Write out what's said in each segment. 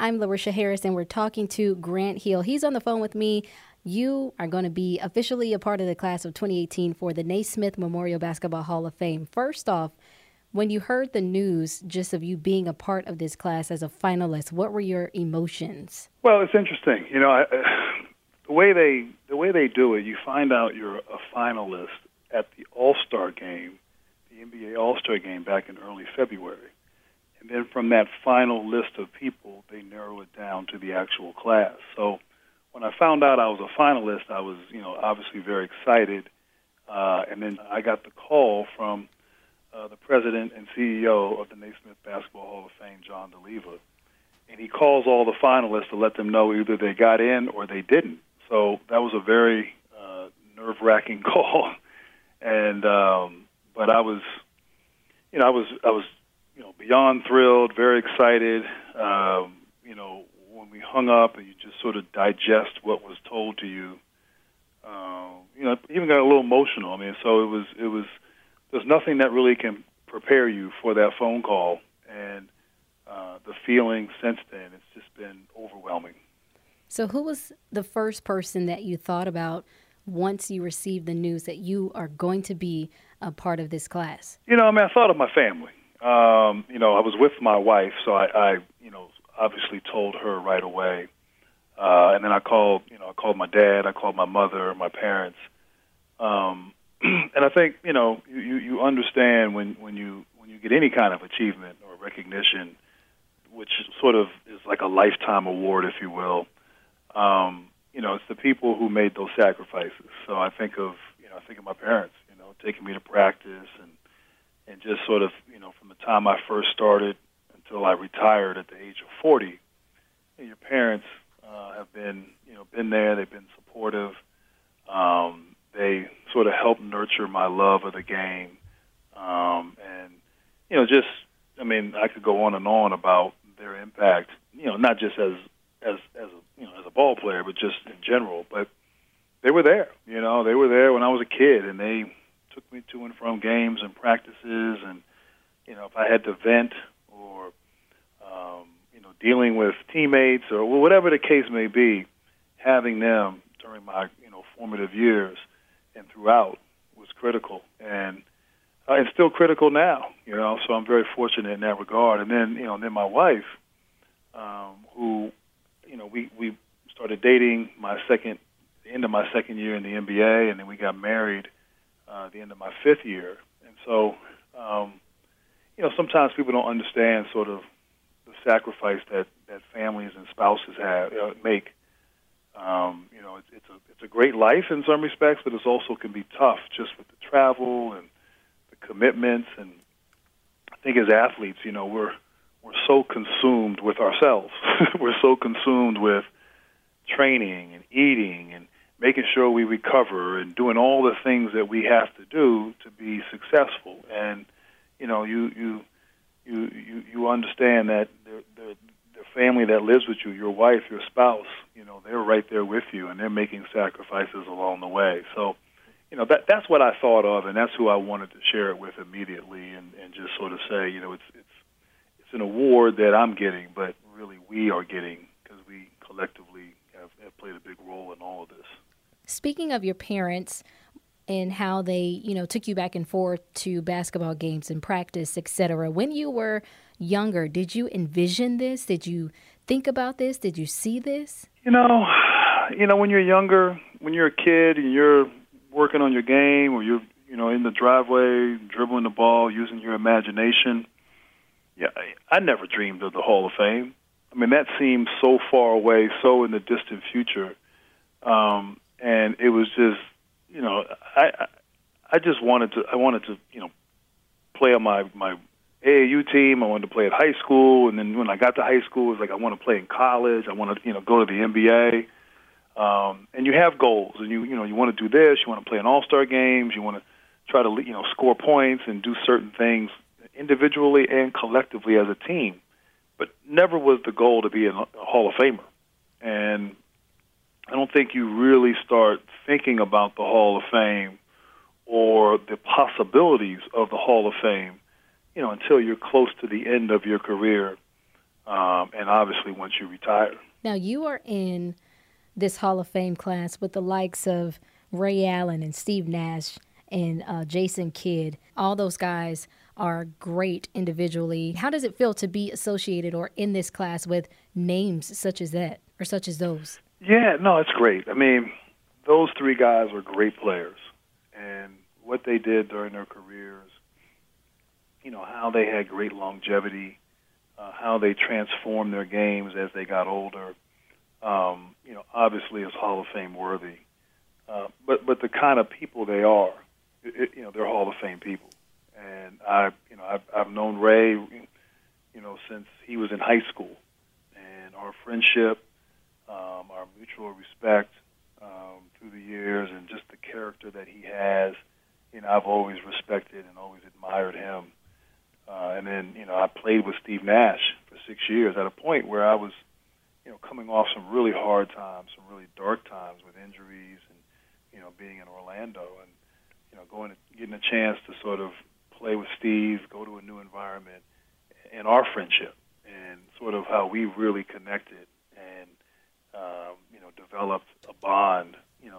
I'm Larisha Harris, and we're talking to Grant Hill. He's on the phone with me. You are going to be officially a part of the class of 2018 for the Naismith Memorial Basketball Hall of Fame. First off, when you heard the news just of you being a part of this class as a finalist, what were your emotions? Well, it's interesting. The way they do it, you find out you're a finalist at the All-Star game, the NBA All-Star game back in early February. And then from that final list of people, they narrow it down to the actual class. So when I found out I was a finalist, I was, obviously very excited. And then I got the call from the president and CEO of the Naismith Basketball Hall of Fame, John DeLeva. And he calls all the finalists to let them know either they got in or they didn't. So that was a very nerve-wracking call. And but I was beyond thrilled, very excited. When we hung up and you just sort of digest what was told to you, even got a little emotional. I mean, so it was. There's nothing that really can prepare you for that phone call, and the feeling since then, it's just been overwhelming. So who was the first person that you thought about once you received the news that you are going to be a part of this class? I thought of my family. I was with my wife, so I obviously told her right away. And then I called my dad, I called my mother, my parents. And I think, you understand when you get any kind of achievement or recognition, which sort of is like a lifetime award, if you will. It's the people who made those sacrifices. So I think of my parents, taking me to practice and just sort of, from the time I first started until I retired at the age of 40, your parents have been there. They've been supportive. They sort of helped nurture my love of the game. I could go on and on about their impact, not just as a ball player, but just in general. But they were there. They were there when I was a kid, and they took me to and from games and practices. And, if I had to vent or, dealing with teammates or whatever the case may be, having them during my, formative years and throughout was critical. And it's still critical now, so I'm very fortunate in that regard. And then my wife, who, we started dating the end of my second year in the NBA, and then we got married the end of my fifth year. And so, sometimes people don't understand sort of the sacrifice that families and spouses make. It's a great life in some respects, but it also can be tough just with the travel and the commitments. And I think as athletes, we're so consumed with ourselves. We're so consumed with training and eating and making sure we recover and doing all the things that we have to do to be successful. And you understand that the family that lives with you, your wife, your spouse, they're right there with you, and they're making sacrifices along the way. So, that's what I thought of, and that's who I wanted to share it with immediately, and just sort of say, it's an award that I'm getting, but really we are getting because we collectively have played a big role in all of this. Speaking of your parents and how they, took you back and forth to basketball games and practice, etc. When you were younger, did you envision this? Did you think about this? Did you see this? When you're younger, when you're a kid and you're working on your game, or you're, in the driveway, dribbling the ball, using your imagination, I never dreamed of the Hall of Fame. I mean, that seemed so far away, so in the distant future. And it was just, I just wanted to play on my AAU team. I wanted to play at high school, and then when I got to high school, it was like I want to play in college. I want to, go to the NBA. And you have goals, and you want to do this. You want to play in all-star games. You want to try to, score points and do certain things individually and collectively as a team. But never was the goal to be a Hall of Famer. And I don't think you really start thinking about the Hall of Fame or the possibilities of the Hall of Fame, until you're close to the end of your career. and obviously once you retire. Now, you are in this Hall of Fame class with the likes of Ray Allen and Steve Nash and Jason Kidd. All those guys are great individually. How does it feel to be associated or in this class with names such as that or such as those? Yeah, no, it's great. I mean, those three guys were great players, and what they did during their careers, how they had great longevity, how they transformed their games as they got older, obviously is Hall of Fame worthy. But the kind of people they are, they're Hall of Fame people. And I've known Ray, since he was in high school, and our friendship, our mutual respect through the years, and just the character that he has, I've always respected and always admired him. And then, I played with Steve Nash for 6 years at a point where I was, coming off some really hard times, some really dark times with injuries and, being in Orlando and, getting a chance to sort of play with Steve, go to a new environment, and our friendship and sort of how we really connected and, developed a bond,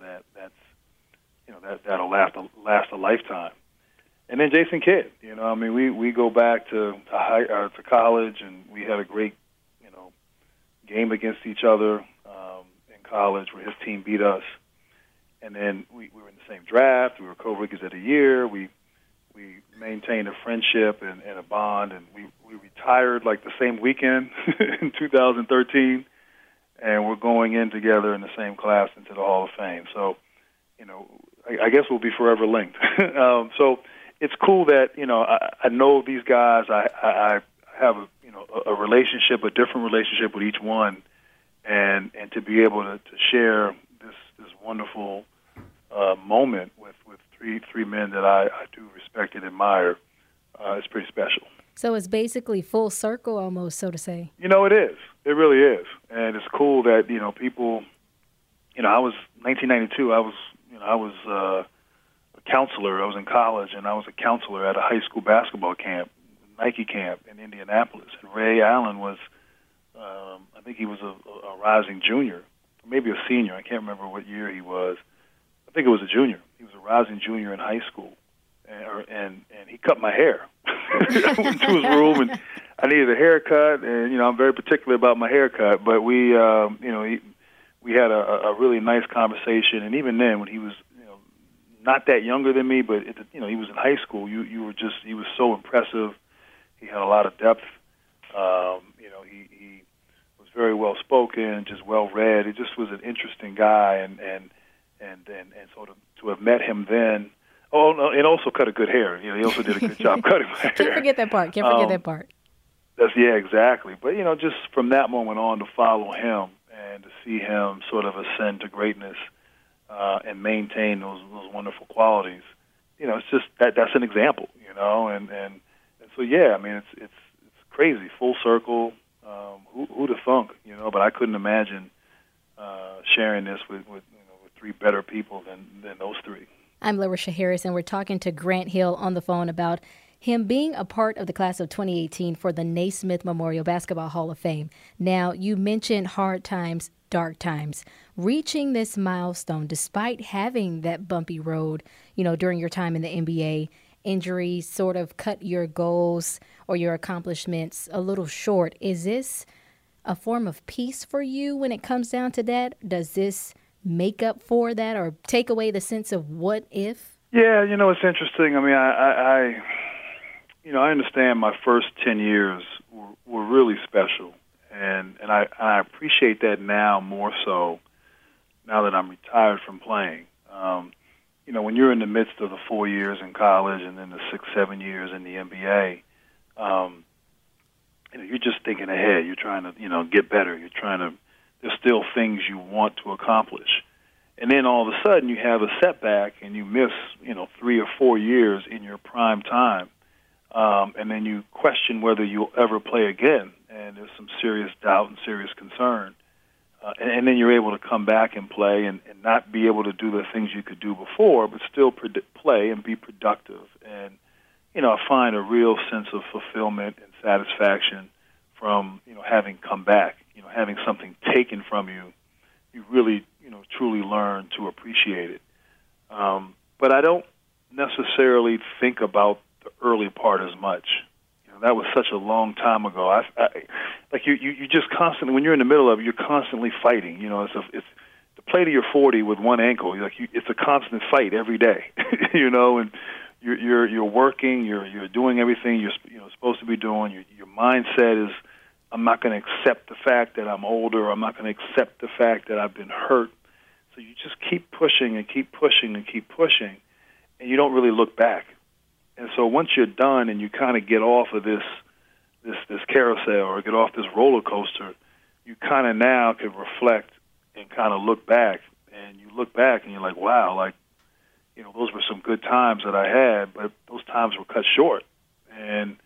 that'll last a lifetime. And then Jason Kidd, we go back to college, and we had a great, game against each other in college where his team beat us. And then we were in the same draft. We were co-rookies of the year. We maintained a friendship and a bond, and we retired like the same weekend in 2013, and we're going in together in the same class into the Hall of Fame. So, I guess we'll be forever linked. So it's cool that, I know these guys. I have a relationship, a different relationship with each one, and to be able to share this wonderful moment with three men that I do respect and admire, is pretty special. So it's basically full circle almost, so to say. It is. It really is. And it's cool that, people, I was 1992, I was a counselor. I was in college, and I was a counselor at a high school basketball camp, Nike camp in Indianapolis. And Ray Allen was, I think he was a rising junior, maybe a senior. I can't remember what year he was. I think it was a junior. He was a rising junior in high school, and he cut my hair. I went to his room, and I needed a haircut, and I'm very particular about my haircut. But we had a really nice conversation, and even then, when he was not that younger than me, but he was in high school, he was so impressive. He had a lot of depth. He was very well spoken, just well read. He just was an interesting guy, and sort of to have met him then. Oh, no, and also cut a good hair. He also did a good job cutting my hair. Can't forget that part. Yeah, exactly. But just from that moment on, to follow him and to see him sort of ascend to greatness and maintain those wonderful qualities. It's just that's an example. And so yeah, I mean it's crazy, full circle. Who'd have thunk? But I couldn't imagine sharing this with three better people than those three. I'm Larisha Harris, and we're talking to Grant Hill on the phone about him being a part of the class of 2018 for the Naismith Memorial Basketball Hall of Fame. Now, you mentioned hard times, dark times. Reaching this milestone, despite having that bumpy road, during your time in the NBA, injuries sort of cut your goals or your accomplishments a little short. Is this a form of peace for you when it comes down to that? Does this make up for that or take away the sense of what if? Yeah, it's interesting. I mean, I understand my first 10 years were really special, and I appreciate that now more so now that I'm retired from playing. When you're in the midst of the 4 years in college and then the 6-7 years in the NBA, you're just thinking ahead. You're trying to, get better. There's still things you want to accomplish. And then all of a sudden you have a setback and you miss, 3 or 4 years in your prime time. And then you question whether you'll ever play again. And there's some serious doubt and serious concern. And then you're able to come back and play and not be able to do the things you could do before, but still play and be productive. And, I find a real sense of fulfillment and satisfaction from, having come back, having something taken from you. You really, truly learn to appreciate it. But I don't necessarily think about the early part as much. That was such a long time ago. You just constantly, when you're in the middle of it, you're constantly fighting. It's to play to your 40 with one ankle. It's a constant fight every day. And you're working, you're doing everything you're supposed to be doing. Your mindset is, I'm not going to accept the fact that I'm older. I'm not going to accept the fact that I've been hurt. So you just keep pushing and keep pushing and keep pushing, and you don't really look back. And so once you're done and you kind of get off of this carousel or get off this roller coaster, you kind of now can reflect and kind of look back. And you look back and you're like, wow, those were some good times that I had, but those times were cut short. And,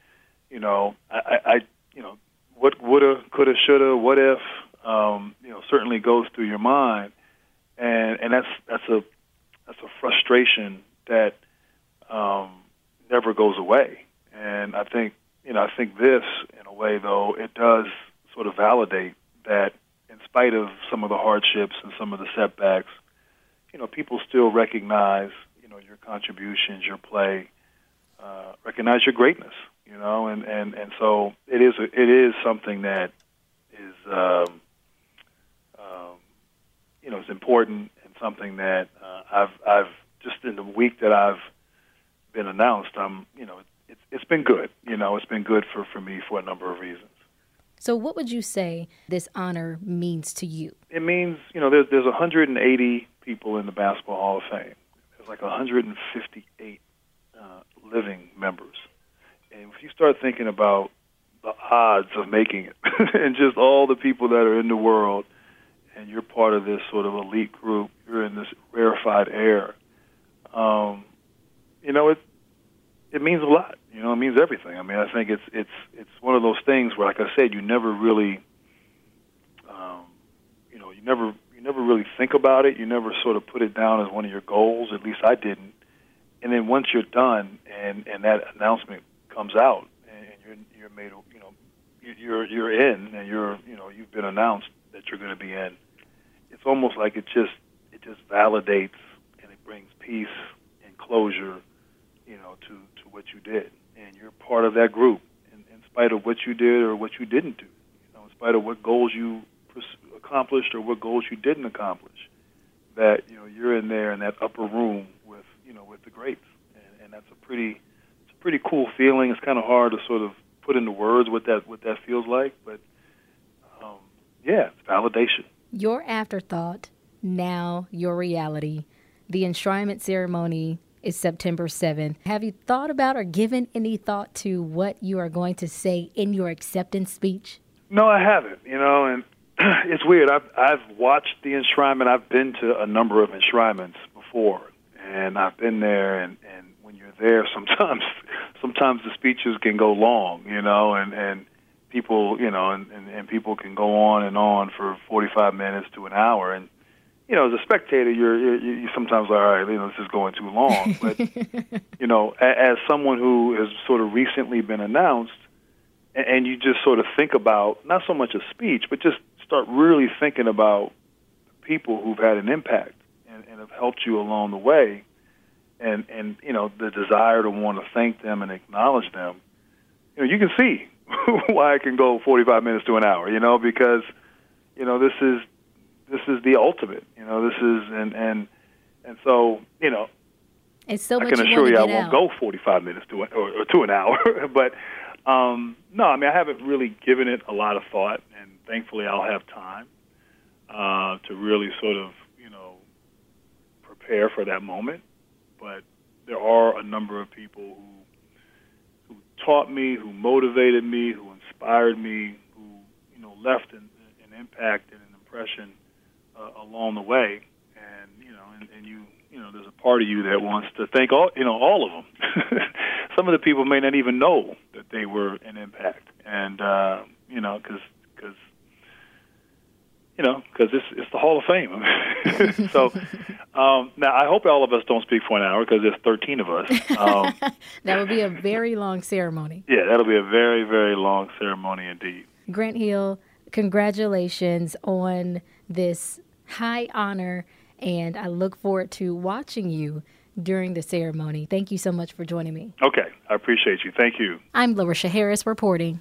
what woulda, coulda, shoulda, what if, certainly goes through your mind. And that's a frustration that never goes away. And I think this, in a way, though, it does sort of validate that in spite of some of the hardships and some of the setbacks, people still recognize, your contributions, your play, recognize your greatness, and so it is something that is, is important, and something that I've just in the week that I've been announced, it's been good. It's been good for me for a number of reasons. So what would you say this honor means to you? It means, there's 180 people in the Basketball Hall of Fame. There's like 158 living members. And if you start thinking about the odds of making it and just all the people that are in the world, and you're part of this sort of elite group, you're in this rarefied air, it means a lot. It means everything. I mean, I think it's one of those things where, like I said, you never really, you never really think about it. You never sort of put it down as one of your goals. At least I didn't. And then once you're done, and that announcement comes out, and you're made, you're in, and you've been announced that you're going to be in. It's almost like it just validates, and it brings peace and closure, to what you did, and you're part of that group, in spite of what you did or what you didn't do, in spite of what goals you accomplished or what goals you didn't accomplish. That you're in there in that upper room with with the greats, and that's a pretty cool feeling. It's kind of hard to sort of put into words what that feels like, but it's validation. Your afterthought, now your reality. The enshrinement ceremony is September 7th. Have you thought about or given any thought to what you are going to say in your acceptance speech? No, I haven't. And it's weird. I've watched the enshrinement. I've been to a number of enshrinements before, and I've been there. And when you're there, sometimes the speeches can go long, and people, and people can go on and on for 45 minutes to an hour. And as a spectator, you sometimes like, all right, this is going too long. But as someone who has sort of recently been announced, and you just sort of think about not so much a speech, but just start really thinking about people who've had an impact and have helped you along the way, and the desire to want to thank them and acknowledge them. You can see why it can go 45 minutes to an hour. Because this is the ultimate. This is and so it's so I much can assure you I won't go 45 minutes to an hour. But no, I mean, I haven't really given it a lot of thought, and thankfully I'll have time to really sort of prepare for that moment. But there are a number of people who taught me, who motivated me, who inspired me, who left an impact and an impression along the way, and there's a part of you that wants to thank all of them. Some of the people may not even know that they were an impact, and because it's the Hall of Fame. So now I hope all of us don't speak for an hour, because there's 13 of us. That would be a very long ceremony. Yeah, that'll be a very, very long ceremony indeed. Grant Hill, congratulations on this high honor, and I look forward to watching you during the ceremony. Thank you so much for joining me. Okay, I appreciate you. Thank you. I'm Larisha Harris reporting.